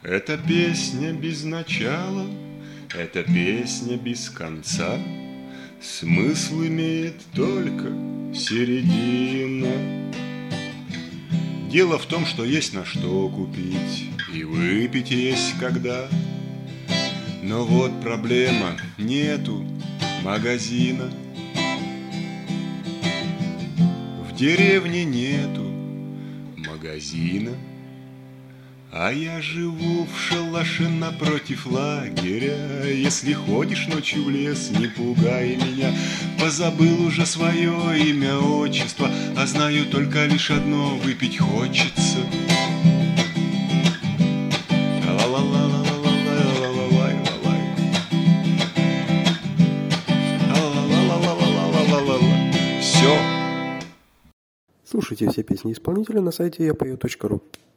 Это песня без начала, это песня без конца. Смысл имеет только середина. Дело в том, что есть на что купить, и выпить есть когда. Но вот проблема, нету магазина. В деревне нету магазина. А я живу в шалаше напротив лагеря. Если ходишь ночью в лес, не пугай меня. Позабыл уже свое имя, отчество, а знаю только лишь одно: выпить хочется. Слушайте все песни исполнителя на сайте yapою.ru.